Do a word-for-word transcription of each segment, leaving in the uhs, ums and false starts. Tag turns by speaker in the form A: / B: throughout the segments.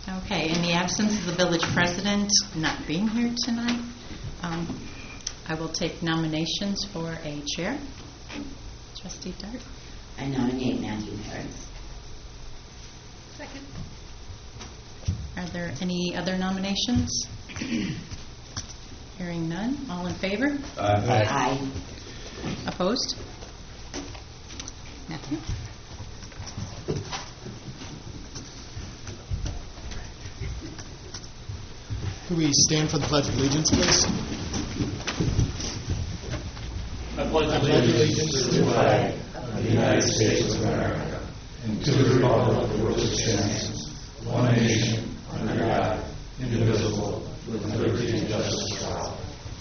A: Okay, in the absence of the village president not being here tonight, um, I will take nominations for a chair. Trustee Dart.
B: I nominate Matthew Harris.
C: Second.
A: Are there any other nominations? Hearing none. All in favor?
B: Aye. Aye.
A: Opposed? Matthew?
D: Could we stand for the Pledge of Allegiance, please?
E: I pledge allegiance to the flag of the United States of America and to the republic for which it stands, one nation, under God, indivisible, with liberty and justice for all.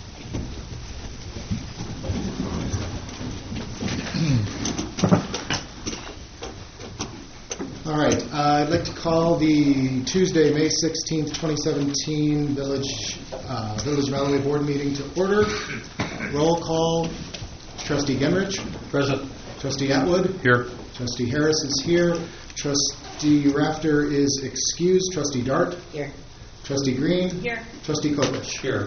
D: All right. Uh, I'd like to call the Tuesday, May sixteenth, twenty seventeen Village uh, Village of Alloway Board meeting to order. Roll call. Trustee Genrich.
E: Present.
D: Trustee Atwood.
E: Here.
D: Trustee Harris is here. Trustee Rafter is excused. Trustee Dart.
B: Here.
D: Trustee Green.
C: Here.
D: Trustee Kopish.
E: Here.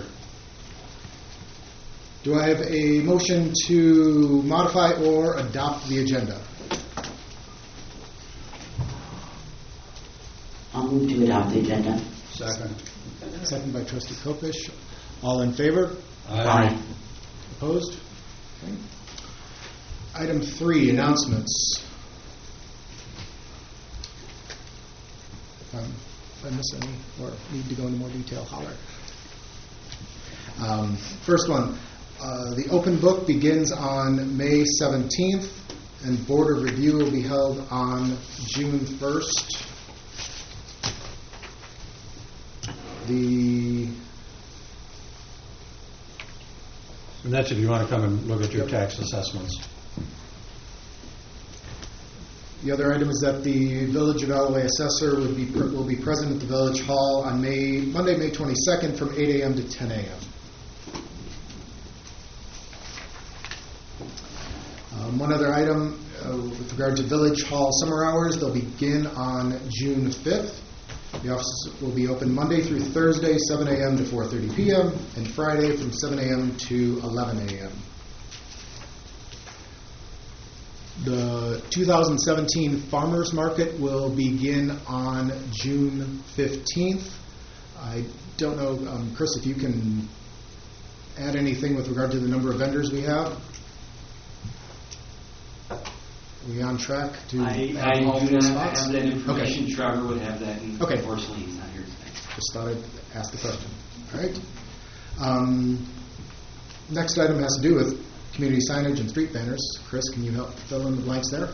D: Do I have a motion to modify or adopt the agenda?
B: I'll move to adopt the agenda.
E: Second.
D: Second by Trustee Kopish. All in favor?
B: Aye.
D: Opposed? Okay. Item three, announcements. If, I'm, if I miss any or need to go into more detail, holler. Um, first one, uh, the open book begins on May seventeenth, and board of review will be held on June first. The
F: And that's if you want to come and look at your tax assessments.
D: The other item is that the Village of Alloway assessor would be will be present at the Village Hall on May Monday, May twenty-second, from eight a.m. to ten a.m. Um, one other item uh, with regard to Village Hall summer hours, they'll begin on June fifth. The office will be open Monday through Thursday, seven a.m. to four thirty p.m., and Friday from seven a.m. to eleven a.m. The two thousand seventeen Farmers Market will begin on June fifteenth. I don't know, um, Chris, if you can add anything with regard to the number of vendors we have. Are we on track to
G: I,
D: add all
G: I do
D: four
G: not
D: spots?
G: have that information.
D: Okay.
G: Trevor would have that. And
D: Okay.
G: Unfortunately, he's not here today.
D: Just thought I'd ask the question. All right. Um, next item has to do with community signage and street banners. Chris, can you help fill in the blanks there?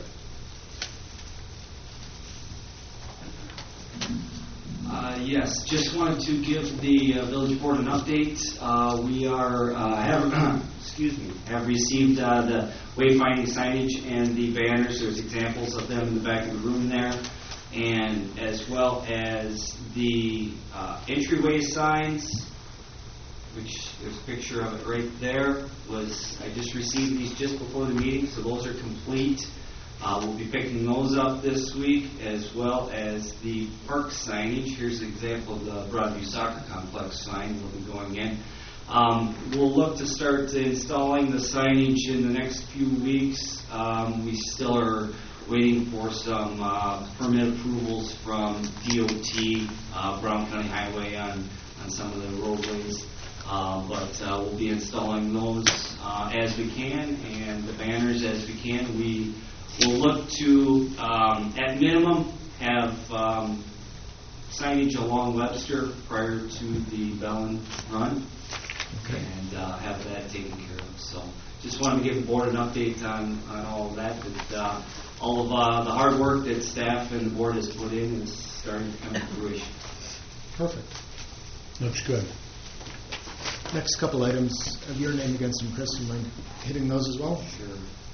G: Uh, yes, just wanted to give the uh, village board an update. Uh, we are uh, have excuse me have received uh, the wayfinding signage and the banners. There's examples of them in the back of the room there, and as well as the uh, entryway signs, which there's a picture of it right there. Was I just received these just before the meeting, so those are complete. Uh, we'll be picking those up this week, as well as the park signage. Here's an example of the Broadview Soccer Complex sign will be going in. Um, we'll look to start installing the signage in the next few weeks. Um, we still are waiting for some uh, permit approvals from D O T, uh, Brown County Highway on, on some of the roadways. Uh, but uh, we'll be installing those uh, as we can, and the banners as we can. We will look to, um, at minimum, have um, signage along Webster prior to the Bellin run,
D: Okay.
G: and uh, have that taken care of. So just wanted to give the board an update on, on all of that. That uh, all of uh, the hard work that staff and the board has put in is starting to come to fruition.
D: Perfect.
F: Looks good.
D: Next couple items. Have your name against them, Chris. Do you mind hitting those as well?
G: Sure.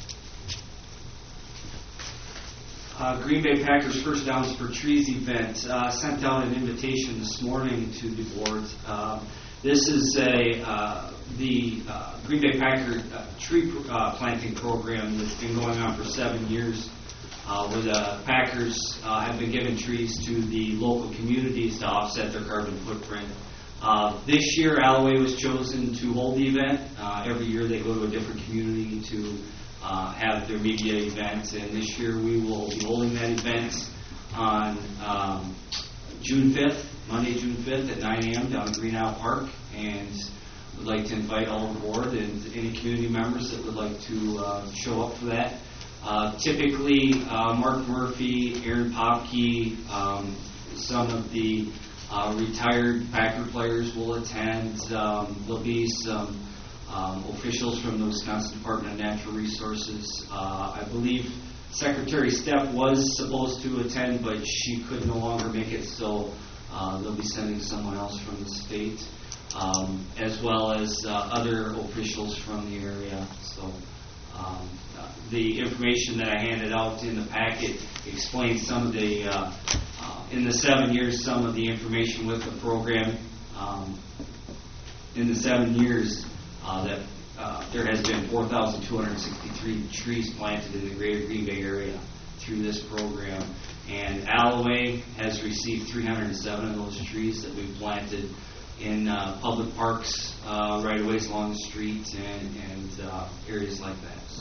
G: Uh, Green Bay Packers First Downs for Trees event. Uh, sent out an invitation this morning to the board. Uh, this is a uh, the uh, Green Bay Packer uh, tree uh, planting program that's been going on for seven years. uh, where the Packers uh, have been giving trees to the local communities to offset their carbon footprint. Uh, this year, Alloway was chosen to hold the event. Uh, every year they go to a different community to uh, have their media event, and this year we will be holding that event on um, June fifth, Monday, June fifth at nine a.m. down at Green Isle Park, and would like to invite all aboard and any community members that would like to uh, show up for that. Uh, typically, uh, Mark Murphy, Aaron Popke, um, some of the uh, retired Packer players will attend. Um, there'll be some um, officials from the Wisconsin Department of Natural Resources. Uh, I believe Secretary Stepp was supposed to attend, but she could no longer make it, so uh, they'll be sending someone else from the state, um, as well as uh, other officials from the area. So um, uh, the information that I handed out in the packet explains some of the, uh, uh, in the seven years, some of the information with the program. Um, in the seven years uh, that Uh, there has been four thousand two hundred sixty-three trees planted in the greater Green Bay area through this program. And Alloway has received three hundred seven of those trees that we've planted in uh, public parks, uh, right of ways along the street, and, and uh, areas like that. So.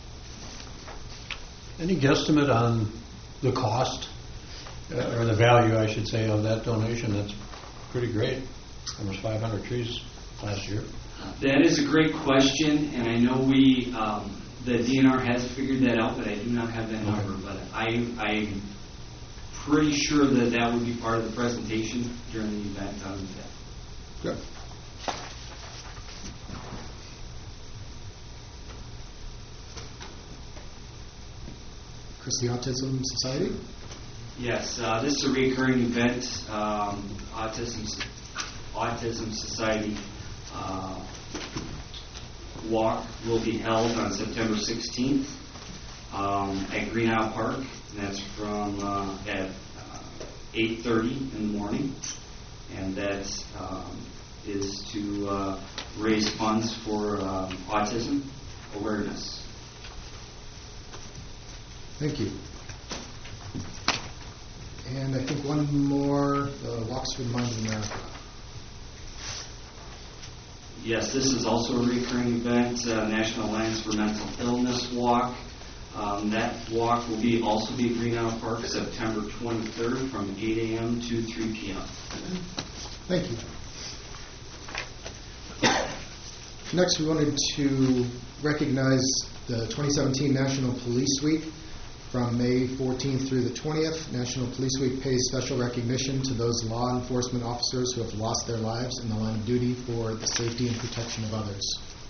F: Any guesstimate on the cost, uh, or the value, I should say, of that donation? That's pretty great. Almost five hundred trees last year.
G: That is a great question, and I know we, um, the D N R has figured that out, but I do not have that number. But I, I'm pretty sure that that would be part of the presentation during the event on the fifth.
D: Good. Chris, the Autism Society?
G: Yes, uh, this is a recurring event. Um, Autism, Autism Society uh, walk will be held on September sixteenth um, at Green Isle Park, and that's from uh, at uh, eight thirty in the morning, and that um, is to uh, raise funds for um, autism awareness.
D: Thank you. And I think one more, the Walks for the Mind of America.
G: Yes, this is also a recurring event, uh, National Alliance for Mental Illness Walk. Um, that walk will be also be at Green Isle Park September twenty-third from eight a.m. to three p.m.
D: Thank you. Next, we wanted to recognize the twenty seventeen National Police Week. From May fourteenth through the twentieth, National Police Week pays special recognition to those law enforcement officers who have lost their lives in the line of duty for the safety and protection of others.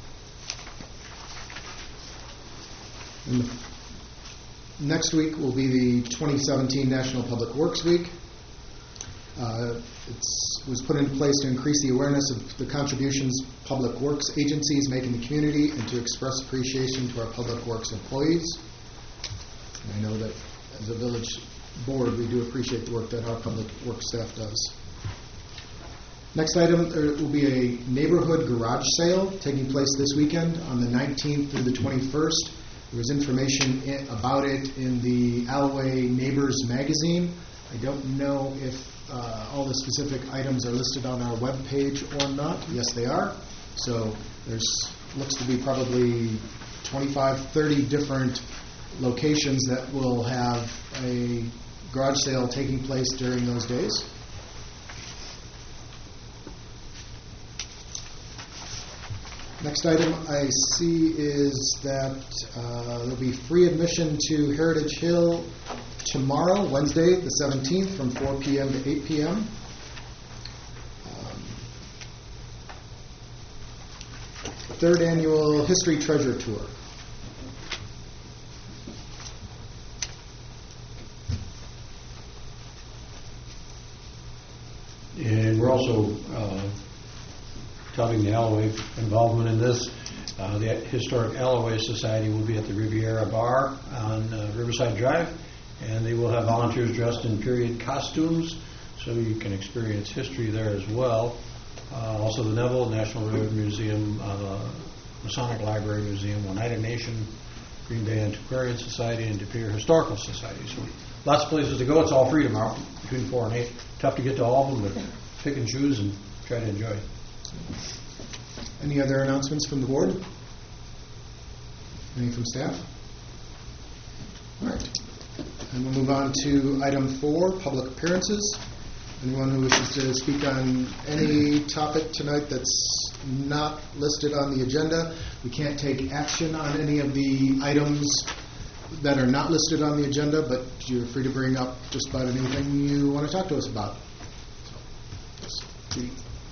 D: And next week will be the twenty seventeen National Public Works Week. Uh, it was put into place to increase the awareness of the contributions public works agencies make in the community and to express appreciation to our public works employees. I know that as a village board, we do appreciate the work that our public works staff does. Next item, there will be a neighborhood garage sale taking place this weekend on the nineteenth through the twenty-first. There was information in, about it in the Alloway Neighbors magazine. I don't know if uh, all the specific items are listed on our webpage or not. Yes, they are. So there's looks to be probably twenty-five, thirty different locations that will have a garage sale taking place during those days. Next item I see is that uh, there will be free admission to Heritage Hill tomorrow, Wednesday, the seventeenth, from four p.m. to eight p.m. Um, third annual History Treasure Tour.
F: And we're also uh, touting the Alloway involvement in this. Uh, the Historic Alloway Society will be at the Riviera Bar on uh, Riverside Drive, and they will have volunteers dressed in period costumes, so you can experience history there as well. Uh, also, the Neville National Railroad Museum, uh, the Masonic Library Museum, Oneida Nation Green Bay Antiquarian Society, and De Pere Historical Society. So lots of places to go. It's all free tomorrow between four and eight. Tough to get to all of them, but pick and choose and try to enjoy.
D: Any other announcements from the board? Any from staff? All right. And we'll move on to item four, public appearances. Anyone who wishes to speak on any topic tonight that's not listed on the agenda. We can't take action on any of the items that are not listed on the agenda, but you're free to bring up just about anything you want to talk to us about. So, yes, Judy.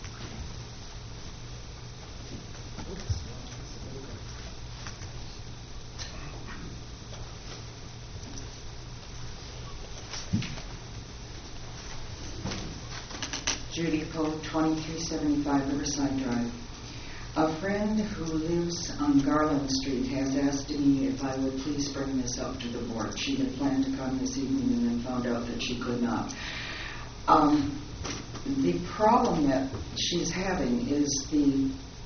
H: Judy Poe, twenty-three seventy-five Riverside Drive. A friend who lives on Garland Street has asked me if I would please bring this up to the board. She had planned to come this evening and then found out that she could not. Um, the problem that she's having is the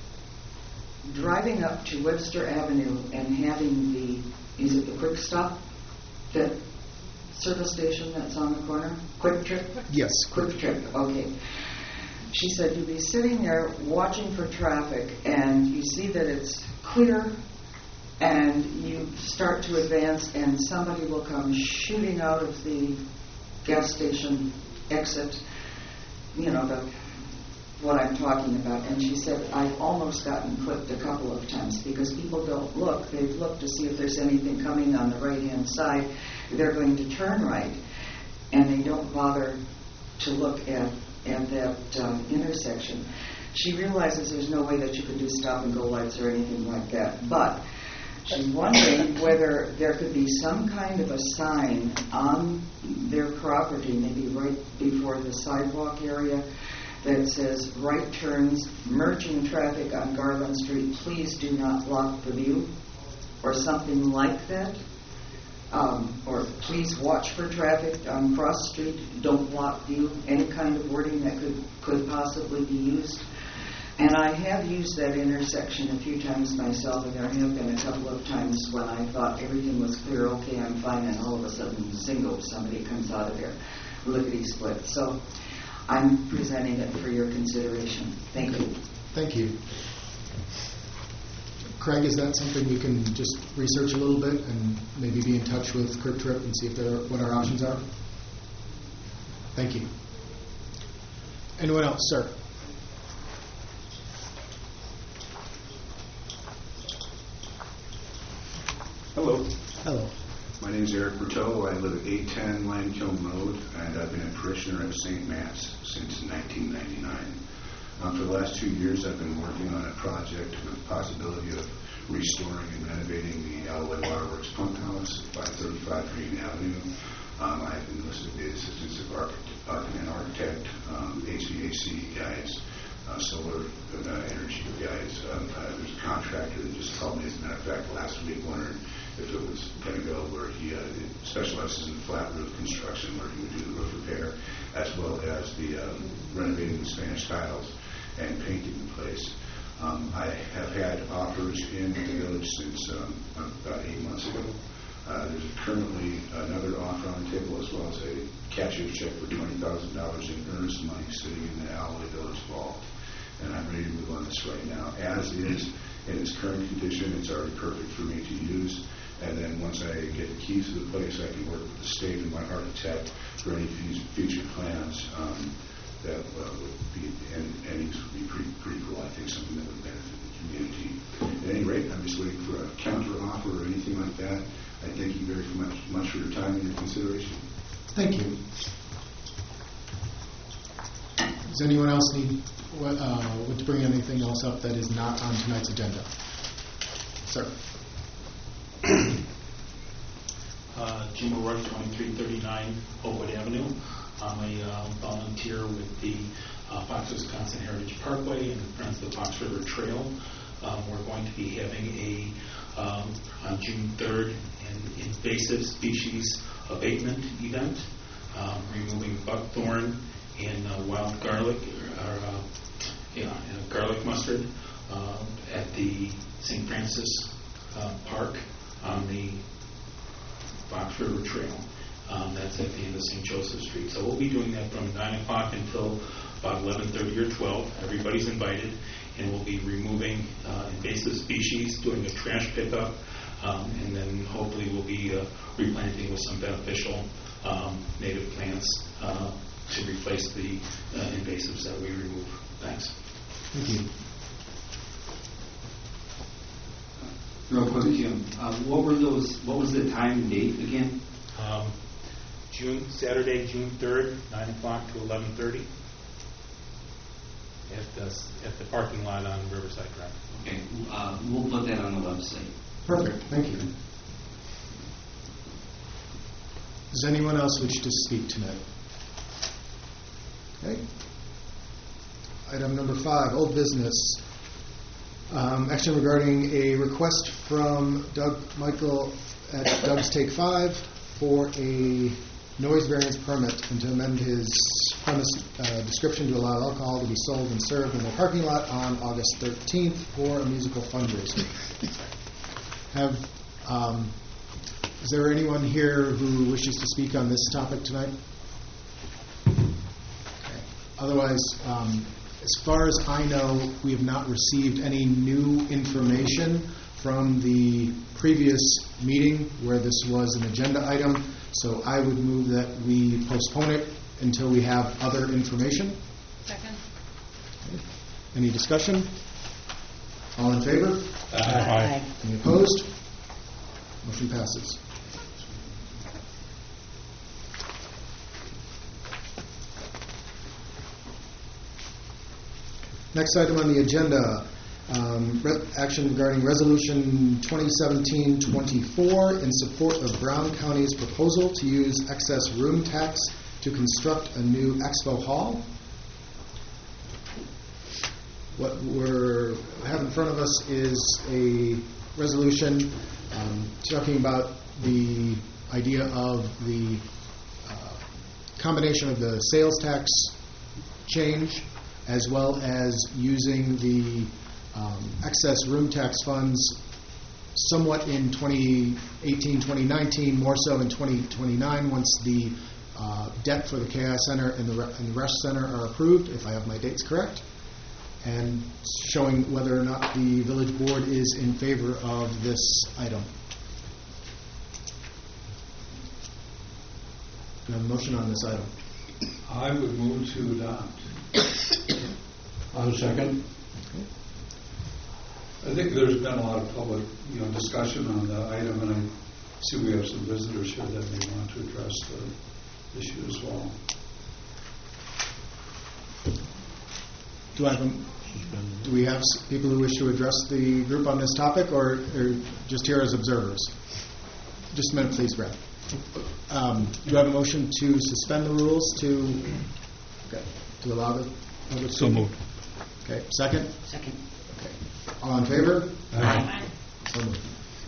H: driving up to Webster Avenue and having the, is it the Quick Stop, that service station that's on the corner? Quick Trip?
D: Yes.
H: Quick Trip, okay. She said you'll be sitting there watching for traffic and you see that it's clear and you start to advance and somebody will come shooting out of the gas station exit, you know, the, what I'm talking about. And she said, I've almost gotten clipped a couple of times because people don't look. They've looked to see if there's anything coming on the right-hand side. They're going to turn right and they don't bother to look at at that um, intersection. She realizes there's no way that you could do stop and go lights or anything like that, but she's wondering whether there could be some kind of a sign on their property, maybe right before the sidewalk area, that says right turns, merging traffic on Garland Street, please do not block the view, or something like that. Um, or please watch for traffic on Cross Street, don't block view, any kind of wording that could, could possibly be used. And I have used that intersection a few times myself, and there have been a couple of times when I thought everything was clear, okay, I'm fine, and all of a sudden, zingo, somebody comes out of there, lickety-split. So I'm presenting it for your consideration. Thank you.
D: Thank you. Craig, is that something you can just research a little bit and maybe be in touch with Quick Trip and see if there what our options are? Thank you. Anyone else, sir?
I: Hello.
D: Hello.
I: My name is Eric Berteau. I live at eight ten Limekiln Road, and I've been a parishioner at Saint Matt's since nineteen ninety-nine. Um, for the last two years, I've been working on a project with the possibility of restoring and renovating the Alloway Waterworks pump house at five thirty-five Green Avenue. Um, I've enlisted the assistance of architect, an architect, um, H V A C guys, uh, solar uh, energy guys. Um, uh, there's a contractor that just called me, as a matter of fact, last week, wondering if it was going to go where he uh, specializes in flat roof construction, where he would do the roof repair, as well as the um, renovating the Spanish tiles and painting the place. Um, I have had offers in the village since um, about eight months ago. Uh, there's currently another offer on the table, as well as a cashier's check for twenty thousand dollars in earnest money sitting in the Alloway Village Vault. And I'm ready to move on this right now. As is, in its current condition, it's already perfect for me to use. And then once I get the keys to the place, I can work with the state and my architect for any future plans um, that uh, would be, and, and these would be pretty, pretty cool. I think something that would benefit the community. At any rate, I'm just waiting for a counter offer or anything like that. I thank you very much, much for your time and your consideration.
D: Thank you. Does anyone else need uh, want to bring anything else up that is not on tonight's agenda? Sir.
J: Uh, Jim O'Rourke, twenty-three thirty-nine Oakwood Avenue. I'm a uh, volunteer with the uh, Fox Wisconsin Heritage Parkway and Friends of the Fox River Trail. Um, we're going to be having a, um, on June third, an invasive species abatement event, um, removing buckthorn and uh, wild garlic, or uh, yeah, garlic mustard uh, at the Saint Francis uh, Park on the Fox River Trail. Um, that's at the end of Saint Joseph Street. So we'll be doing that from nine o'clock until about eleven thirty or twelve. Everybody's invited, and we'll be removing uh, invasive species, doing a trash pickup, um, and then hopefully we'll be uh, replanting with some beneficial um, native plants uh, to replace the uh, invasives that we remove. Thanks.
D: Thank you.
G: Real quick, Jim, uh, what were those, what was the time and date again?
J: Um, June Saturday, June third, nine o'clock to eleven thirty, at the at the parking lot on Riverside Drive.
G: Okay, uh, we'll put that on the website.
D: Perfect. Thank you. Does anyone else wish to speak tonight? Okay. Item number five, old business. Um, action regarding a request from Doug Michael at Doug's Take Five for a noise variance permit and to amend his premise uh, description to allow alcohol to be sold and served in the parking lot on August thirteenth for a musical fundraiser. Have um, is there anyone here who wishes to speak on this topic tonight? Okay. Otherwise, um, as far as I know, we have not received any new information from the previous meeting where this was an agenda item, so I would move that we postpone it until we have other information.
C: Second.
D: Okay. Any discussion? All in favor?
B: Aye.
D: Any opposed? Motion passes. Next item on the agenda, um, re- action regarding Resolution twenty seventeen twenty-four in support of Brown County's proposal to use excess room tax to construct a new expo hall. What we're have in front of us is a resolution um, talking about the idea of the uh, combination of the sales tax change as well as using the um, excess room tax funds somewhat in twenty eighteen, twenty nineteen, more so in twenty twenty-nine once the uh, debt for the K I Center and the, Re- and the Resch Center are approved, if I have my dates correct, and showing whether or not the village board is in favor of this item. Do I have a motion on this item?
E: I would move to adopt.
F: On second.
E: I think there's been a lot of public, you know, discussion on the item, and I see we have some visitors here that may want to address the issue as well.
D: Do I have a, do we have s- people who wish to address the group on this topic, or, or just here as observers? Just a minute, please, Brad. Um, do I have a motion to suspend the rules to okay, to allow the public?
J: So moved.
D: Okay, second.
B: Second.
D: Okay, all in favor?
B: Aye.
D: So moved.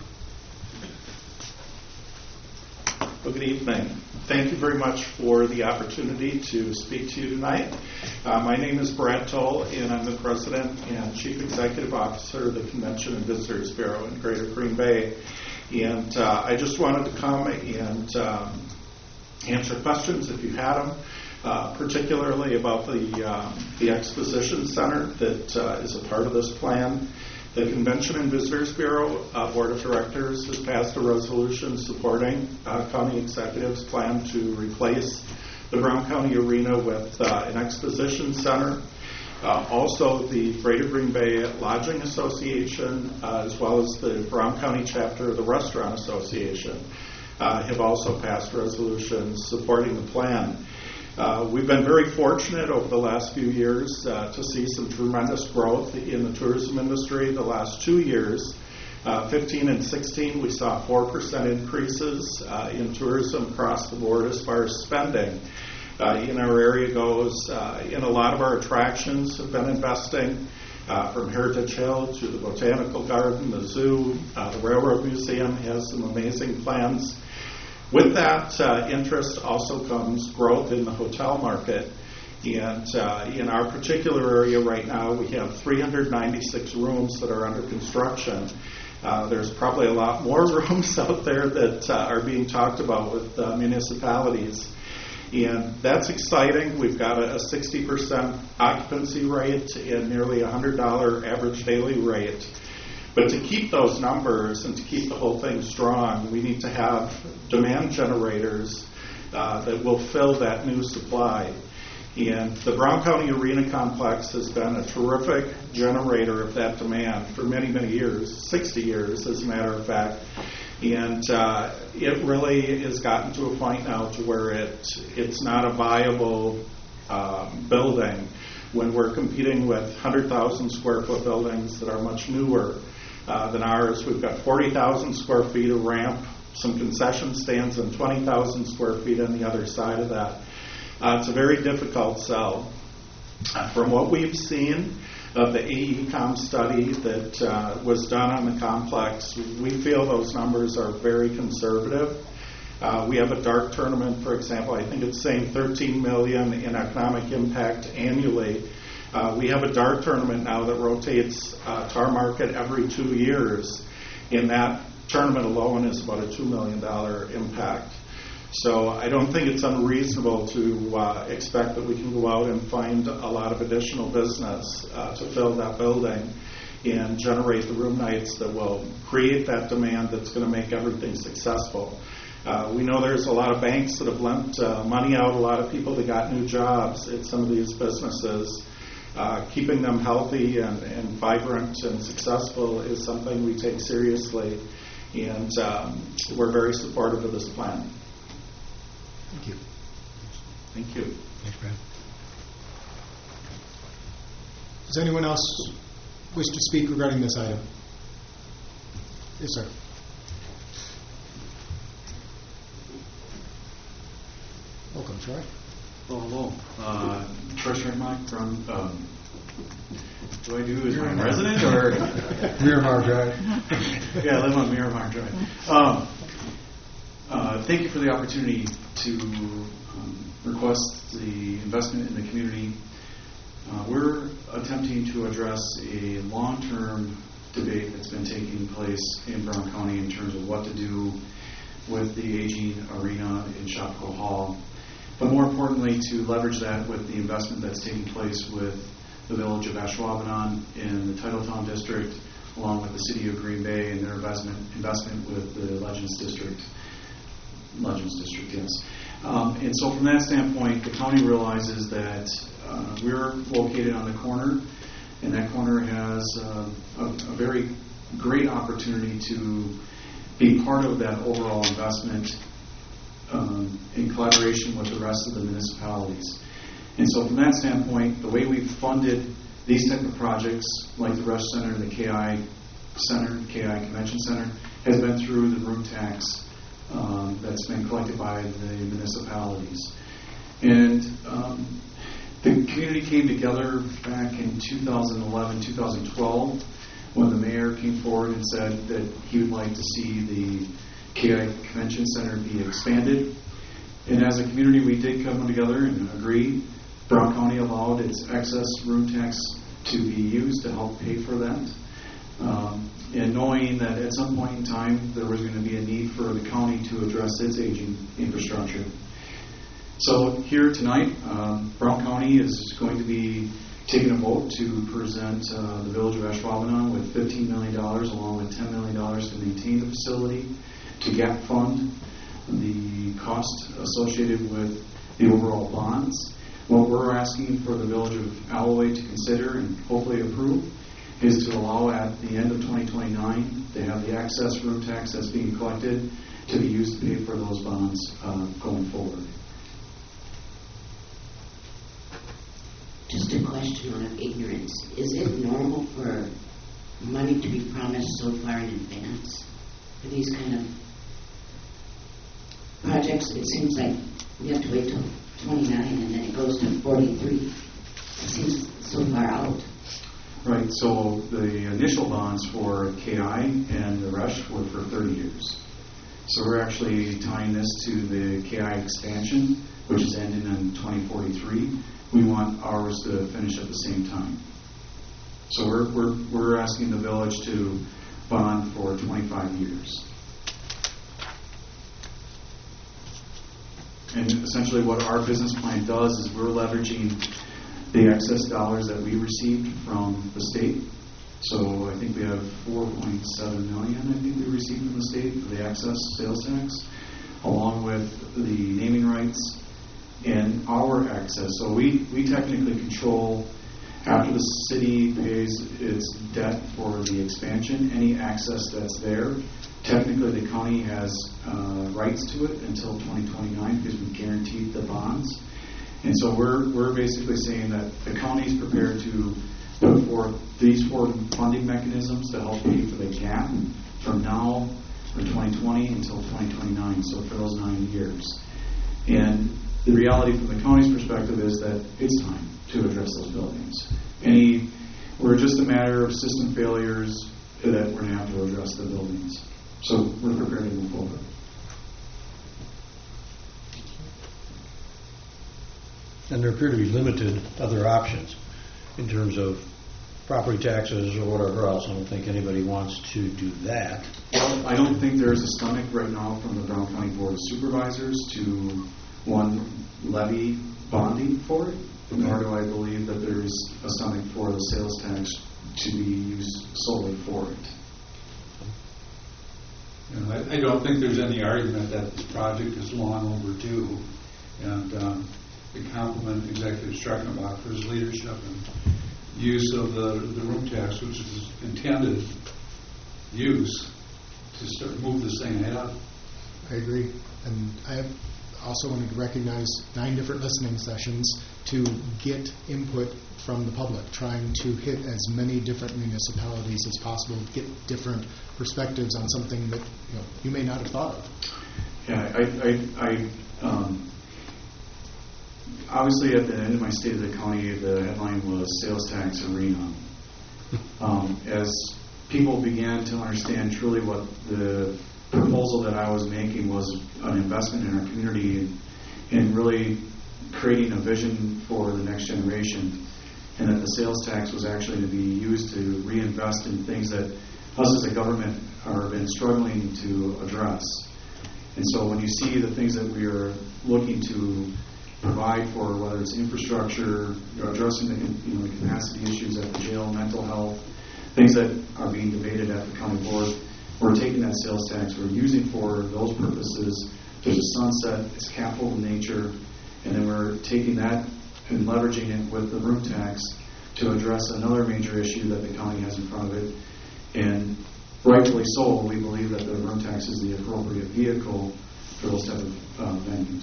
K: Well, good evening. Thank you very much for the opportunity to speak to you tonight. Uh, my name is Brad Toll, and I'm the President and Chief Executive Officer of the Convention and Visitors Bureau in Greater Green Bay. And uh, I just wanted to come and um, answer questions if you had them, uh, particularly about the, um, the Exposition Center that uh, is a part of this plan. The Convention and Visitors Bureau uh, Board of Directors has passed a resolution supporting uh, County Executive's plan to replace the Brown County Arena with uh, an exposition center. Uh, also, the Greater Green Bay Lodging Association, uh, as well as the Brown County chapter of the Restaurant Association, uh, have also passed resolutions supporting the plan. Uh, we've been very fortunate over the last few years uh, to see some tremendous growth in the tourism industry. The last two years, uh, fifteen and sixteen, we saw four percent increases uh, in tourism across the board as far as spending uh, in our area goes. Uh, in a lot of our attractions have been investing, uh, from Heritage Hill to the Botanical Garden, the zoo, uh, the Railroad Museum has some amazing plans. With that uh, interest also comes growth in the hotel market. And uh, in our particular area right now, we have three hundred ninety-six rooms that are under construction. Uh, there's probably a lot more rooms out there that uh, are being talked about with uh, municipalities. And that's exciting. We've got a, a sixty percent occupancy rate and nearly a one hundred dollars average daily rate. But to keep those numbers and to keep the whole thing strong, we need to have demand generators uh, that will fill that new supply. And the Brown County Arena Complex has been a terrific generator of that demand for many, many years, sixty years as a matter of fact. And uh, it really has gotten to a point now to where it it's not a viable uh, building when we're competing with one hundred thousand square foot buildings that are much newer uh, than ours. We've got forty thousand square feet of ramp, some concession stands, and twenty thousand square feet on the other side of that. Uh, it's a very difficult sell. Uh, from what we've seen of the AECOM study that uh, was done on the complex, we feel those numbers are very conservative. Uh, we have a dart tournament, for example. I think it's saying thirteen million dollars in economic impact annually. Uh, we have a dart tournament now that rotates uh, to our market every two years. And that tournament alone is about a two million dollars impact. So I don't think it's unreasonable to uh, expect that we can go out and find a lot of additional business uh, to fill that building and generate the room nights that will create that demand that's going to make everything successful. Uh, we know there's a lot of banks that have lent uh, money out, a lot of people that got new jobs at some of these businesses. Uh, keeping them healthy and, and vibrant and successful is something we take seriously, and um, we're very supportive of this plan.
D: Thank you.
K: Thank you.
F: Thanks, Brad.
D: Does anyone else wish to speak regarding this item? Yes, sir. Welcome, Troy.
L: Hello, hello. Uh, Troy Schreckmach from, um, what do I do? Is my resident or?
F: Miramar Drive.
L: Yeah, I live on Miramar Drive. Um, uh, thank you for the opportunity to um, request the investment in the community. Uh, we're attempting to address a long-term debate that's been taking place in Brown County in terms of what to do with the aging arena in Shopko Hall. But more importantly, to leverage that with the investment that's taking place with the village of Ashwaubenon in the Titletown District, along with the city of Green Bay and their investment investment with the Legends District. Legends District, yes. Um, and so from that standpoint, the county realizes that uh, we're located on the corner, and that corner has uh, a, a very great opportunity to be part of that overall investment um, in collaboration with the rest of the municipalities. And so from that standpoint, the way we've funded these type of projects, like the Rush Center and the K I Center, K I Convention Center, has been through the room tax um, that's been collected by the municipalities. And um, the community came together back in two thousand eleven, two thousand twelve, when the mayor came forward and said that he would like to see the K I Convention Center be expanded. And as a community, we did come together and agree. Brown County allowed its excess room tax to be used to help pay for that. Um, and knowing that at some point in time there was going to be a need for the county to address its aging infrastructure. So here tonight, um, Brown County is going to be taking a vote to present uh, the village of Ashwaubenon with fifteen million dollars along with ten million dollars to maintain the facility, to gap fund the cost associated with the overall bonds. What we're asking for the village of Alloway to consider and hopefully approve is to allow at the end of twenty twenty-nine to have the excess room tax that's being collected to be used to pay for those bonds uh, going forward.
B: Just a question out of ignorance. Is it normal for money to be promised so far in advance for these kind of projects? It seems like we have to wait till twenty-nine and then it goes to forty-three. It seems so far out.
L: Right, so the initial bonds for K I and the Rush were for thirty years. So we're actually tying this to the K I expansion, which is ending in twenty forty-three. We want ours to finish at the same time. So we're we're, we're asking the village to bond for twenty-five years. And essentially what our business plan does is we're leveraging the excess dollars that we received from the state. So I think we have four point seven million dollars I think we received from the state for the excess sales tax, along with the naming rights and our excess. So we, we technically control, after the city pays its debt for the expansion, any access that's there. Technically, the county has uh, rights to it until twenty twenty-nine because we guaranteed the bonds. And so we're we're basically saying that the county is prepared to put forth these four funding mechanisms to help pay for the gap from now, from twenty twenty until twenty twenty-nine, so for those nine years. And the reality from the county's perspective is that it's time to address those buildings. Any, we're just a matter of system failures that we're going to have to address the buildings. So we're prepared to move forward.
F: And there appear to be limited other options in terms of property taxes or whatever else. I don't think anybody wants to do that.
L: Well, I don't think there's a stomach right now from the Brown County Board of Supervisors to, one, levy bonding for it, nor do I believe that there's a stomach for the sales tax to be used solely for it.
E: You know, I, I don't think there's any argument that this project is long overdue, and um, we compliment Executive Streckenbach for his leadership and use of the, the room tax, which is intended use to start move this thing ahead.
D: I agree. And I also wanted to recognize nine different listening sessions to get input from the public, trying to hit as many different municipalities as possible, get different perspectives on something that you know you may not have thought of.
L: Yeah, I, I, I um, obviously at the end of my State of the County, the headline was Sales Tax Arena. Um, as people began to understand truly what the proposal that I was making was an investment in our community and, and really creating a vision for the next generation, and that the sales tax was actually to be used to reinvest in things that us as a government have been struggling to address. And so when you see the things that we are looking to provide for, whether it's infrastructure, addressing the, you know, the capacity issues at the jail, mental health, things that are being debated at the county board, we're taking that sales tax, we're using for those purposes. There's a sunset, it's capital in nature, and then we're taking that and leveraging it with the room tax to address another major issue that the county has in front of it. And rightfully so, we believe that the room tax is the appropriate vehicle for those type of uh, venues.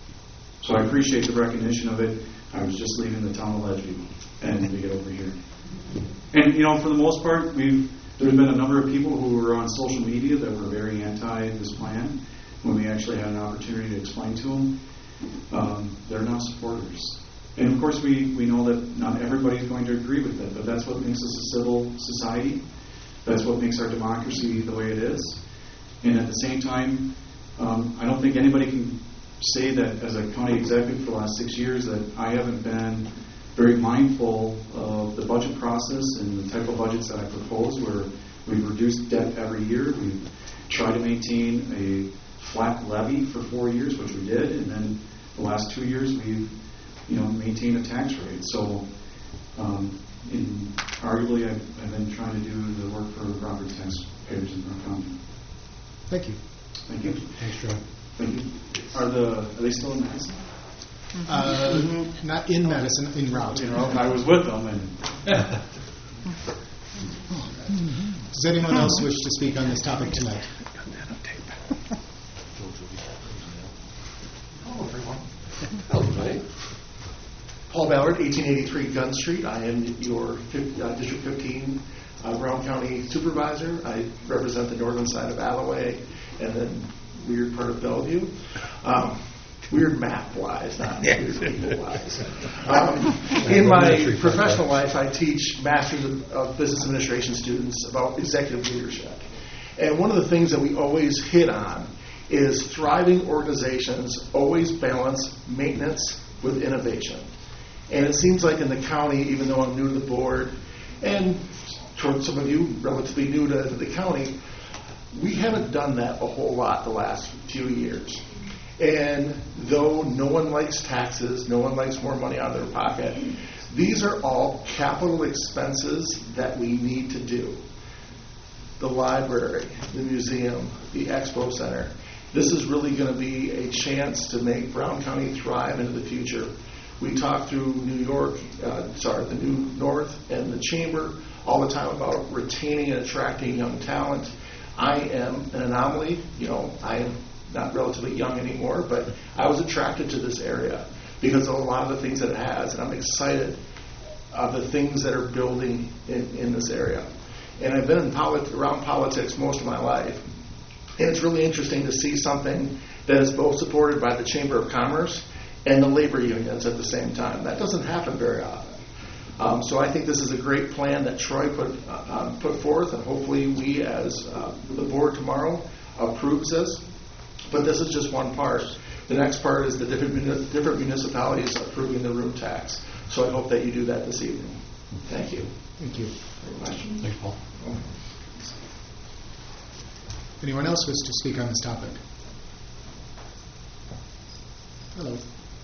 L: So I appreciate the recognition of it. I was just leaving the town of Ledgeview and to get over here. And, you know, for the most part, we've there's been a number of people who were on social media that were very anti this plan. When we actually had an opportunity to explain to them, um, they're not supporters. And of course, we, we know that not everybody's going to agree with it, but that's what makes us a civil society. That's what makes our democracy the way it is. And at the same time, um, I don't think anybody can say that as a county executive for the last six years that I haven't been very mindful of the budget process and the type of budgets that I propose, where we've reduced debt every year. We've tried to maintain a flat levy for four years, which we did, and then the last two years we've, you know, maintained a tax rate. So, um, in, arguably, I've, I've been trying to do the work for property taxpayers in Brown County.
D: Thank you.
L: Thank you.
F: Thanks, Joe.
L: Thank you. Are the are they still in Madison?
D: Uh, mm-hmm. Not in Madison, en route.
L: You know, I was with them. And
D: Does anyone else wish to speak on this topic tonight?
M: Hello, everyone. Hello, everybody. Paul Ballard, eighteen eighty-three Gunn Street. I am your uh, District fifteen uh, Brown County Supervisor. I represent the northern side of Alloway and then weird part of Bellevue. Um, Weird map-wise, not weird people-wise. Um, in my professional life, I teach Masters of, of Business Administration students about executive leadership. And one of the things that we always hit on is thriving organizations always balance maintenance with innovation. And it seems like in the county, even though I'm new to the board, and towards some of you relatively new to the county, we haven't done that a whole lot the last few years. And though no one likes taxes, no one likes more money out of their pocket, these are all capital expenses that we need to do. The library, the museum, the expo center. This is really going to be a chance to make Brown County thrive into the future. We talk through New York, uh, sorry, the New North and the Chamber all the time about retaining and attracting young talent. I am an anomaly. You know, I am not relatively young anymore, but I was attracted to this area because of a lot of the things that it has, and I'm excited of the things that are building in, in this area. And I've been in polit- around politics most of my life, and it's really interesting to see something that is both supported by the Chamber of Commerce and the labor unions at the same time. That doesn't happen very often. Um, so I think this is a great plan that Troy put uh, um, put forth, and hopefully we as uh, the board tomorrow approves this. But this is just one part. The next part is the different, muni- different municipalities approving the room tax. So I hope that you do that this evening. Thank you.
D: Thank you.
M: Any questions?
F: Thanks, Paul.
D: Anyone else wish to speak on this topic? Hello.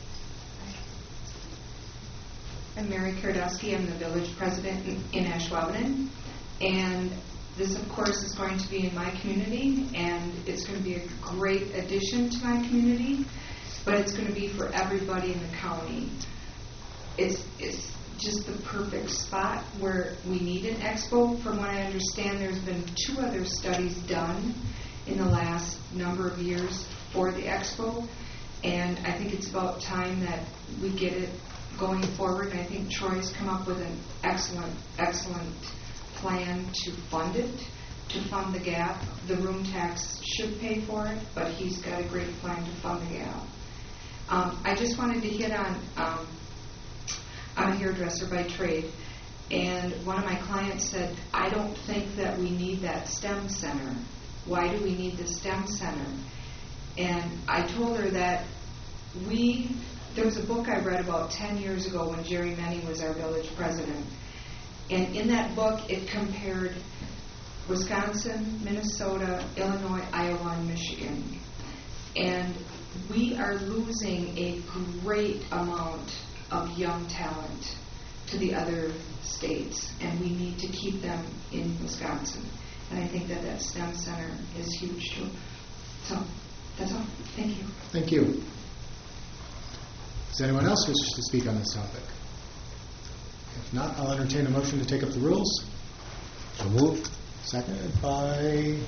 C: I'm Mary Kardowski. I'm the village president in, in Ashwaubenon. And this, of course, is going to be in my community, and it's going to be a great addition to my community, but it's going to be for everybody in the county. It's, it's just the perfect spot where we need an expo. From what I understand, there's been two other studies done in the last number of years for the expo, and I think it's about time that we get it going forward. And I think Troy's come up with an excellent, excellent plan to fund it, to fund the gap. The room tax should pay for it, but he's got a great plan to fund the gap. Um, I just wanted to hit on, um, I'm a hairdresser by trade, and one of my clients said, I don't think that we need that STEM center. Why do we need the STEM center? And I told her that we, there was a book I read about ten years ago when Jerry Menny was our village president. And in that book, it compared Wisconsin, Minnesota, Illinois, Iowa, and Michigan. And we are losing a great amount of young talent to the other states, and we need to keep them in Wisconsin. And I think that that STEM center is huge too. So that's all. Thank you.
D: Thank you. Does anyone else wish to speak on this topic? If not, I'll entertain a motion to take up the rules.
F: So moved.
D: Seconded by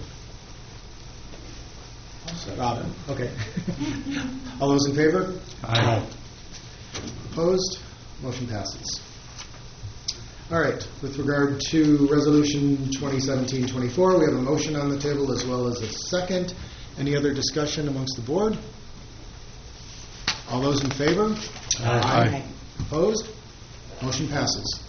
D: Robin. Okay. All those in favor?
F: Aye.
D: Opposed? Motion passes. All right. With regard to Resolution twenty seventeen twenty-four, we have a motion on the table as well as a second. Any other discussion amongst the board? All those in favor?
F: Aye.
D: Opposed? Motion passes.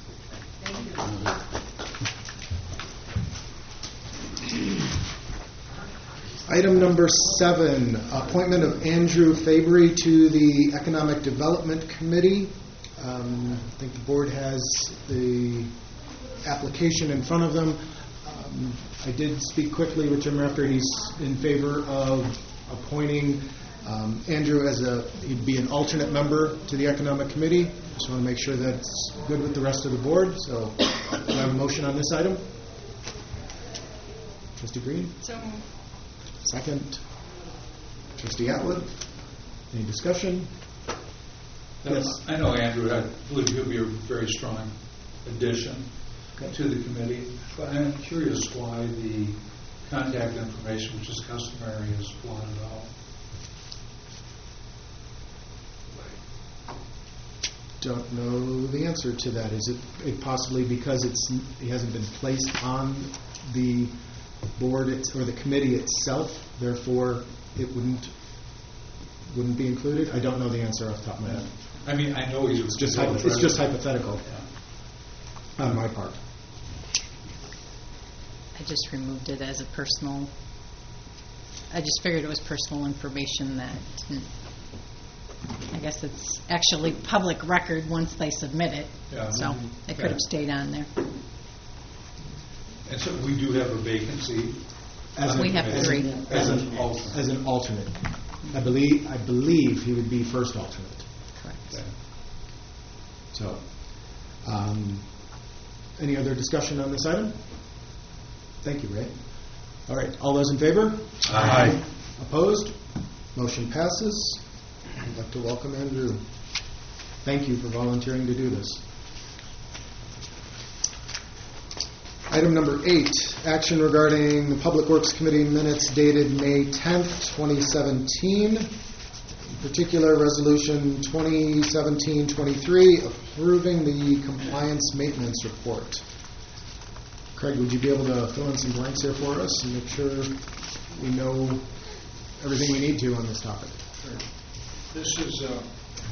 D: Item number seven, appointment of Andrew Fabry to the Economic Development Committee. Um, I think the board has the application in front of them. Um, I did speak quickly with Jim Rafter. He's in favor of appointing um, Andrew as a, he'd be an alternate member to the Economic Committee. Just want to make sure that's good with the rest of the board. So do I have a motion on this item? Trustee Green?
C: So moved.
D: Second. Trustee Atwood? Any discussion? Yes.
E: I know Andrew, I believe he'll be a very strong addition
D: Okay.
E: to the committee, but I'm curious why the contact information, which is customary, is blotted out.
D: Don't know the answer to that. Is it, it possibly because it's it hasn't been placed on the board it's, or the committee itself, therefore it wouldn't wouldn't be included? I don't know the answer off the top of my head.
E: I mean, I know he's
D: It's just hypo- it's just hypothetical on my part.
A: I just removed it as a personal, I just figured it was personal information that, I guess it's actually public record once they submit it.
E: Yeah.
A: So it could have stayed on there.
E: And so we do have a vacancy.
D: As
A: We
D: an-
A: have
D: as
A: three.
D: an- As an alternate. As an alternate. I believe, I believe he would be first alternate.
A: Correct.
D: So, um, any other discussion on this item? Thank you, Ray. All right, all those in favor?
E: Aye.
D: Opposed? Motion passes. I'd like to welcome Andrew. Thank you for volunteering to do this. Item number eight, action regarding the Public Works Committee minutes dated May tenth, twenty seventeen. In particular, Resolution twenty seventeen twenty-three, approving the compliance maintenance report. Craig, would you be able to fill in some blanks here for us and make sure we know everything we need to on this topic?
N: Sure. This is uh,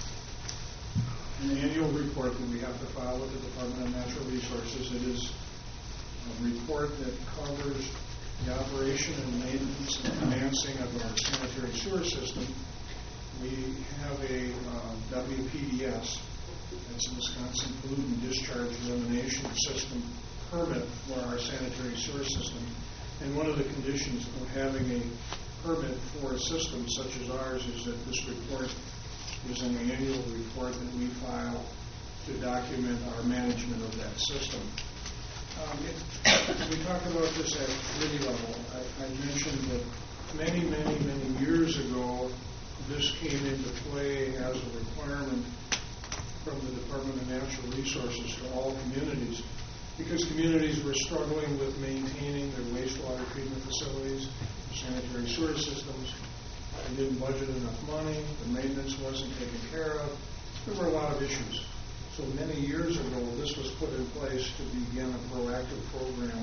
N: an annual report that we have to file with the Department of Natural Resources. It is a report that covers the operation and maintenance and financing of our sanitary sewer system. We have a uh, W P D S, that's a Wisconsin Pollutant Discharge Elimination System permit for our sanitary sewer system. And one of the conditions of having a permit for a system such as ours is that this report is an annual report that we file to document our management of that system. Um, it, we talked about this at committee level. I, I mentioned that many, many, many years ago, this came into play as a requirement from the Department of Natural Resources to all communities, because communities were struggling with maintaining their wastewater treatment facilities, sanitary sewer systems. They didn't budget enough money. The maintenance wasn't taken care of. There were a lot of issues. So many years ago, this was put in place to begin a proactive program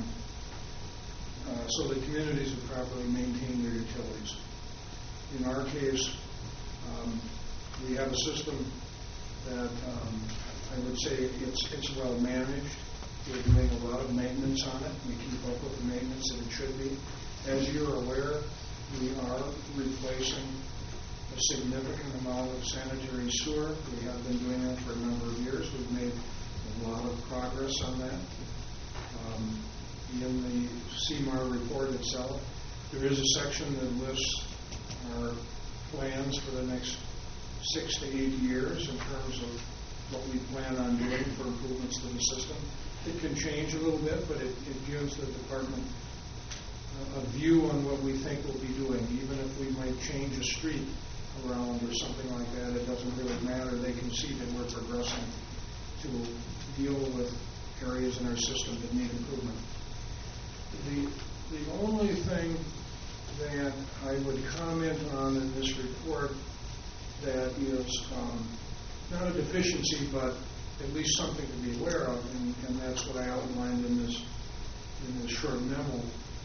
N: uh, so that communities would properly maintain their utilities. In our case, um, we have a system that um, I would say it's, it's well managed. We're doing a lot of maintenance on it. We keep up with the maintenance that it should be. As you're aware, we are replacing a significant amount of sanitary sewer. We have been doing that for a number of years. We've made a lot of progress on that. Um, in the C M A R report itself, there is a section that lists our plans for the next six to eight years in terms of what we plan on doing for improvements to the system. It can change a little bit, but it, it gives the department a, a view on what we think we'll be doing. Even if we might change a street around or something like that, it doesn't really matter. They can see that we're progressing to deal with areas in our system that need improvement. The, the only thing that I would comment on in this report that is um, not a deficiency, but at least something to be aware of, and, and that's what I outlined in this in this short memo.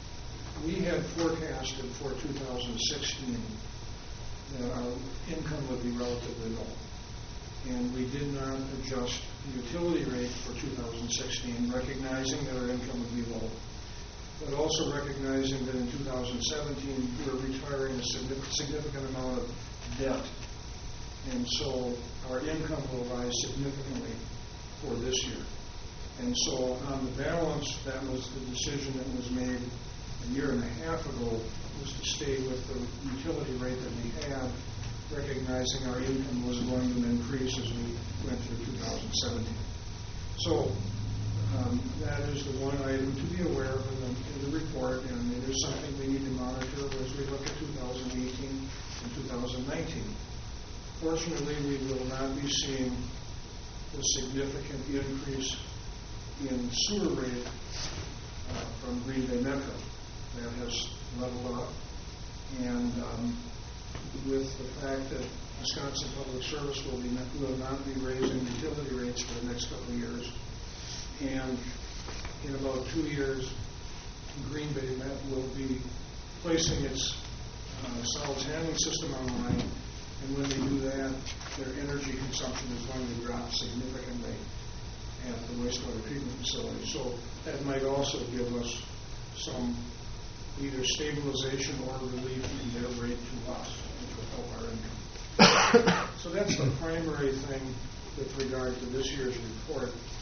N: We had forecasted for two thousand sixteen that our income would be relatively low, and we did not adjust the utility rate for two thousand sixteen, recognizing that our income would be low, but also recognizing that in two thousand seventeen we were retiring a significant amount of debt. And so our income will rise significantly for this year. And so on the balance, that was the decision that was made a year and a half ago, was to stay with the utility rate that we had, recognizing our income was going to increase as we went through two thousand seventeen. So um, that is the one item to be aware of in the, in the report, and it is something we need to monitor as we look at two thousand eighteen and two thousand nineteen. Fortunately, we will not be seeing the significant increase in sewer rate uh, from Green Bay Metro. That has leveled off. And um, with the fact that Wisconsin Public Service will, be not, will not be raising utility rates for the next couple of years, and in about two years, Green Bay Met will be placing its uh, solids handling system online. And when they do that, their energy consumption is going to drop significantly at the wastewater treatment facility. So that might also give us some either stabilization or relief in their rate to us, which will help our income. So that's the primary thing with regard to this year's report.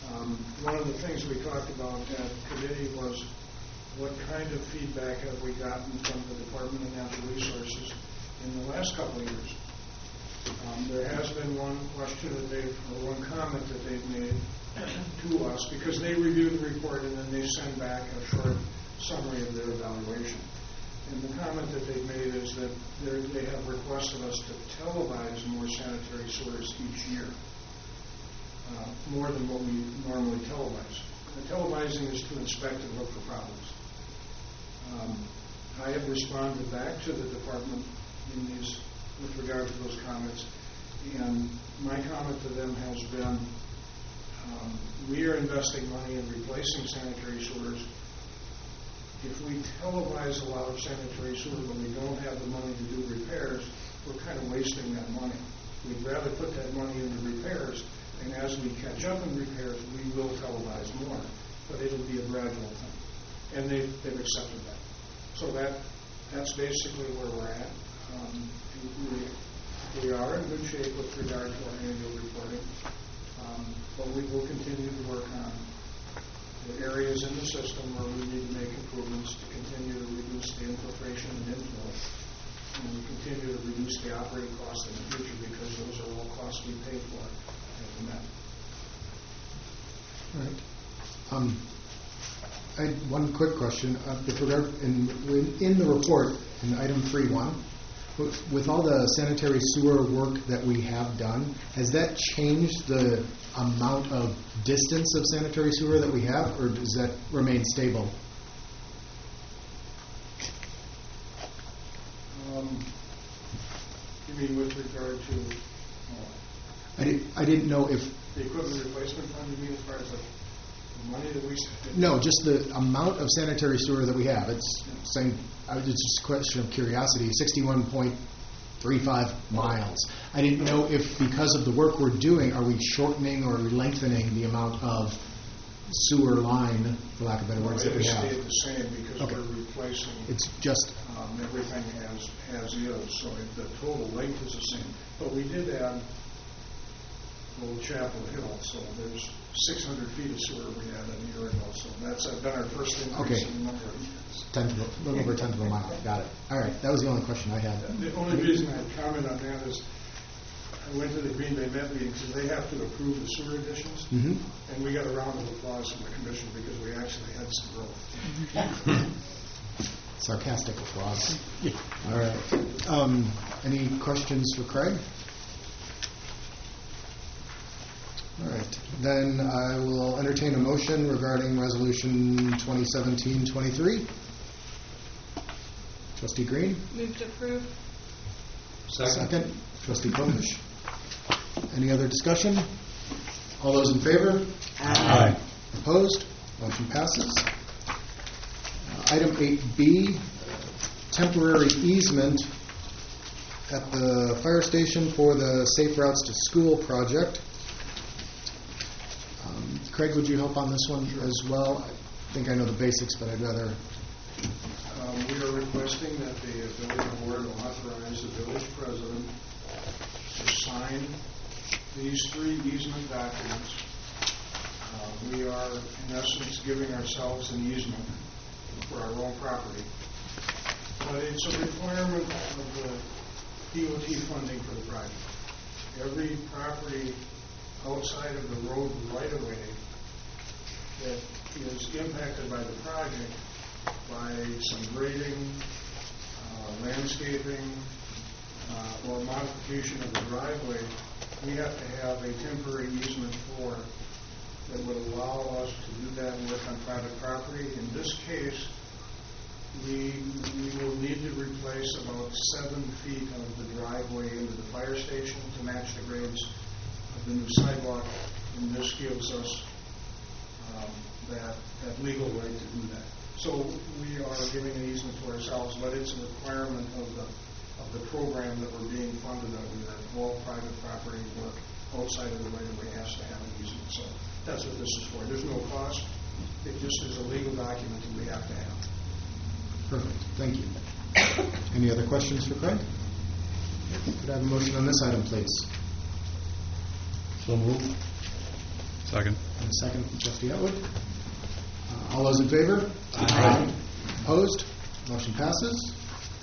N: Um, One of the things we talked about at committee was what kind of feedback have we gotten from the Department of Natural Resources in the last couple of years. Um, there has been one question that they've, or one comment that they've made to us, because they review the report and then they send back a short summary of their evaluation. And the comment that they've made is that they're- they have requested us to televise more sanitary sewers each year, uh, more than what we normally televise. The televising is to inspect and look for problems. Um, I have responded back to the department in these, with regard to those comments, and my comment to them has been, um, we are investing money in replacing sanitary sewers. If we televise a lot of sanitary sewer but we don't have the money to do repairs, we're kind of wasting that money. We'd rather put that money into repairs, and as we catch up in repairs, we will televise more, but it'll be a gradual thing. And they've, they've accepted that. So that that's basically where we're at. Um, we, we are in good shape with regard to our annual reporting, um, but we will continue to work on the areas in the system where we need to make improvements to continue to reduce the infiltration and inflow, and we continue to reduce the operating costs in the future, because those are all costs we pay for as a Met.
D: All right. Um, I had one quick question. Uh, with regard, in, in the report, in item three one, with, with all the sanitary sewer work that we have done, has that changed the amount of distance of sanitary sewer that we have, or does that remain stable?
N: Um, you mean with regard to uh,
D: I, did, I didn't know if...
N: the equipment replacement fund, you mean, as far as like the money that we...
D: No, just the amount of sanitary sewer that we have. It's saying, it's just a question of curiosity, sixty-one point three five miles. I didn't know if, because of the work we're doing, are we shortening or lengthening the amount of sewer line, for lack of better words, that we have?
N: It stayed the same because
D: Okay.
N: we're replacing
D: It's just...
N: um, everything as, as is, so it- the total length is the same. But we did add Old Chapel Hill, so there's six hundred feet of sewer we had a year ago, so that's uh, been our first increase
D: Okay.
N: in the number of years.
D: Tenth of a, a little over a tenth of a mile. Got it. All right. That was the only question I had.
N: The only reason I comment on that is I went to the Green Bay Met meeting because they have to approve the sewer additions,
D: Mm-hmm.
N: and we got a round of applause from the commission because we actually had some growth.
D: Sarcastic applause. All right. Um, any questions for Craig? All right. Then I will entertain a motion regarding Resolution twenty seventeen twenty-three. Trustee Green?
O: Move to approve.
D: Second. Trustee Kovish. Any other discussion? All those in favor?
F: Aye.
D: Opposed? Motion passes. Uh, Item eight B, temporary easement at the fire station for the Safe Routes to School project. Um, Craig, would you help on this one as well? I think I know the basics, but I'd rather...
N: Um, we are requesting that the village board authorize the village president to sign these three easement documents. Uh, we are, in essence, giving ourselves an easement for our own property. But it's a requirement of the D O T funding for the project. Every property outside of the road right-of-way that is impacted by the project by some grading, uh, landscaping, uh, or modification of the driveway, we have to have a temporary easement for that would allow us to do that and work on private property. In this case, we, we will need to replace about seven feet of the driveway into the fire station to match the grades of the new sidewalk, and this gives us um, that, that legal right to do that. So we are giving an easement to ourselves, but it's a requirement of the of the program that we're being funded under, that all private property work outside of the right-of-way has to have an easement. So that's what this is for. There's no cost. It just is a legal document that we have to have.
D: Perfect. Thank you. Any other questions for Craig? Could I have a motion on this item, please?
F: So moved.
E: Second.
D: And a second from trustee Atwood. Uh, All those in favor?
E: Aye.
D: Opposed? Motion passes.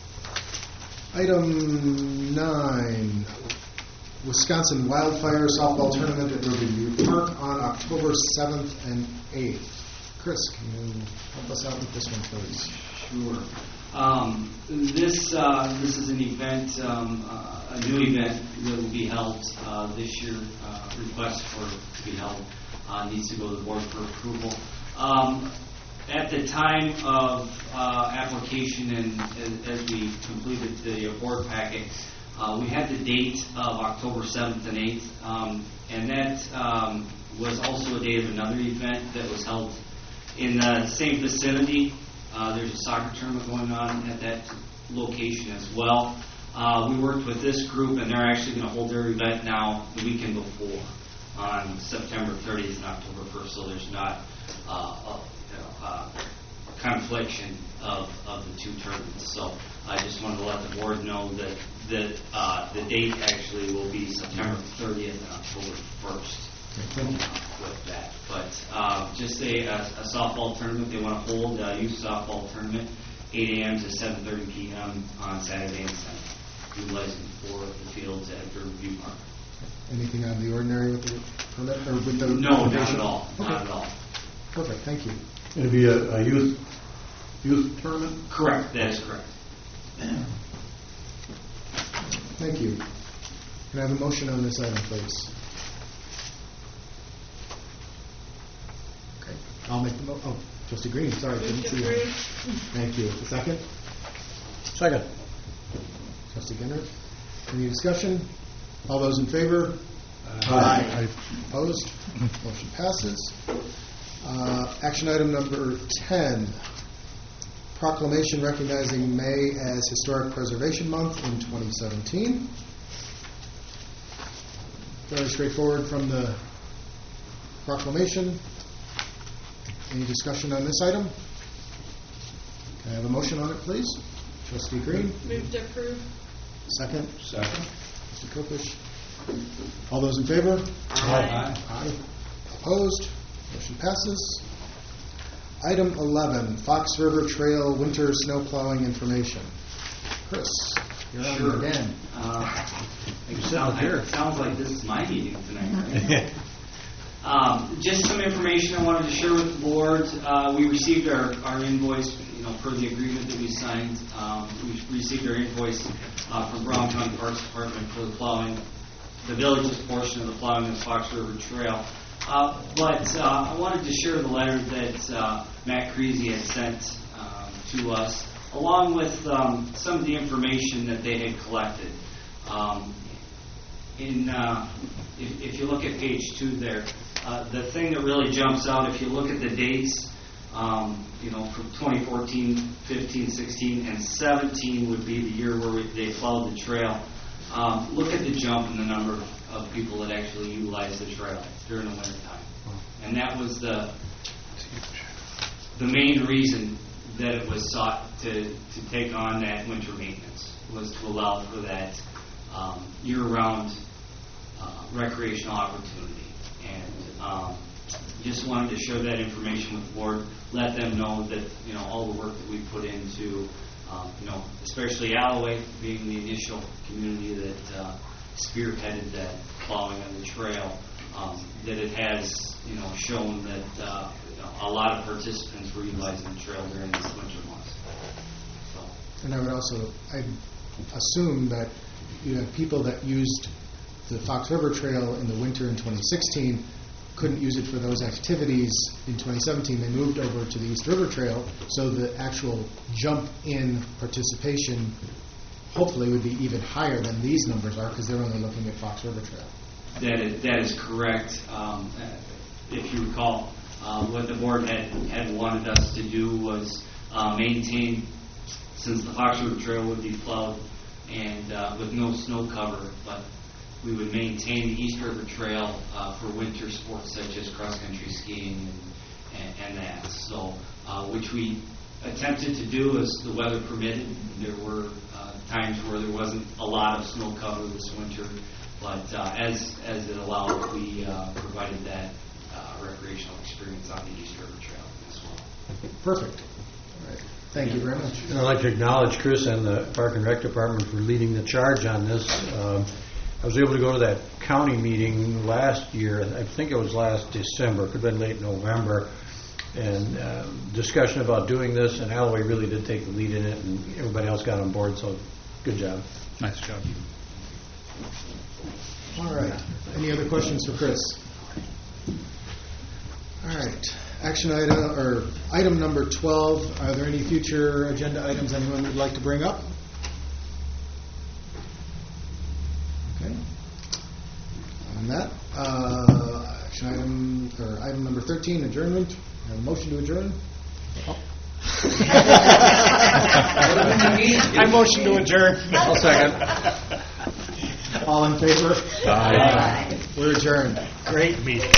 D: Item nine, Wisconsin Wildfire Softball Tournament at Riverview Park on October seventh and eighth. Chris, can you help us out with this one, please?
G: Sure. Um, this uh, this is an event, um, uh, a new event that will be held uh, this year. Uh, request for it to be held uh, needs to go to the board for approval. Um, at the time of uh, application and as, as we completed the board packet, uh, we had the date of October seventh and eighth, um, and that um, was also a date of another event that was held in the same vicinity. Uh, there's a soccer tournament going on at that location as well. Uh, we worked with this group, and they're actually going to hold their event now the weekend before, on September thirtieth and October first, so there's not uh, a, you know, uh, confliction of, of the two tournaments. So I just wanted to let the board know that, that uh, the date actually will be September thirtieth and October first. With that, but uh, just a, a, a softball tournament they want to hold, a youth softball tournament, eight a.m. to seven thirty p.m. on Saturday and Sunday, utilizing four of the fields at Riverview Park.
D: Anything out of the ordinary with the permit or with the
G: No, not
D: application?
G: at all.
D: Okay.
G: Not at all.
D: Perfect. Thank you.
F: It'll be a, a youth youth tournament.
G: Correct. That is correct.
D: Thank you. Can I have a motion on this item, please? Okay. I'll make the mo- oh, Trustee Green. Sorry, didn't see you. Thank you. A second.
F: Second.
D: Trustee Ginner. Any discussion? All those in favor?
F: Aye.
D: Opposed? Motion passes. Uh, action item number ten, proclamation recognizing May as Historic Preservation Month in twenty seventeen. Very straightforward from the proclamation. Any discussion on this item? Can I have a motion on it, please? Trustee Green.
O: Move to approve.
D: Second.
F: Second.
D: Mister Kopish. All those in favor?
F: Aye.
D: Aye. Opposed? Motion passes. Item eleven, Fox River Trail winter snow plowing information. Chris, you're on
G: Sure.
D: again.
G: Uh,
F: You
G: it,
F: sit
G: sound,
F: up here.
G: it sounds like this is my meeting tonight, right? Um, just some information I wanted to share with the board. Uh, we received our, our invoice, you know, per the agreement that we signed. Um, we received our invoice uh, from Brown County Parks Department for the plowing, the village's portion of the plowing of the Fox River Trail. Uh, but uh, I wanted to share the letter that uh, Matt Creasy had sent um, to us, along with um, some of the information that they had collected. Um, in uh, if, if you look at page two there, uh, the thing that really jumps out, if you look at the dates, um, you know, from twenty fourteen, fifteen, sixteen, and seventeen would be the year where we, they plowed the trail. Um, look at the jump in the number of people that actually utilize the trail during the winter time. And that was the the main reason that it was sought to, to take on that winter maintenance, was to allow for that um, year-round uh, recreational opportunity. And um, just wanted to share that information with the board, let them know that, you know, all the work that we put into, um, you know, especially Alloway being the initial community that uh, spearheaded that plowing on the trail, um, that it has, you know, shown that uh, you know, a lot of participants were utilizing the trail during these winter months. So.
D: And I would also, I assume that you have people that used the Fox River Trail in the winter in twenty sixteen couldn't use it for those activities in twenty seventeen. They moved over to the East River Trail, so the actual jump in participation hopefully would be even higher than these numbers are, because they're only looking at Fox River Trail.
G: That is, that is correct. Um, if you recall, uh, what the board had, had wanted us to do was uh, maintain, since the Fox River Trail would be plowed and uh, with no snow cover, but we would maintain the East River Trail uh, for winter sports such as cross-country skiing and, and, and that. So, uh, which we attempted to do as the weather permitted. There were uh, times where there wasn't a lot of snow cover this winter, but uh, as as it allowed, we uh, provided that uh,
O: experience on the East River Trail as well.
D: Perfect. All right. Thank you very much.
F: And I'd like to acknowledge Chris and the Park and Rec Department for leading the charge on this. Um, I was able to go to that county meeting last year, I think it was last December, could have been late November, and uh, discussion about doing this, and Alloway really did take the lead in it, and everybody else got on board, so good job.
E: Nice job.
D: All right. Any other questions for Chris? All right. Action item, or item number twelve, are there any future agenda items anyone would like to bring up? Okay. On that, uh, action item, or item number thirteen, adjournment. A motion to adjourn? Oh.
E: I motion to adjourn.
F: I'll second.
D: All in favor?
E: Aye.
D: We're adjourned.
E: Great meeting.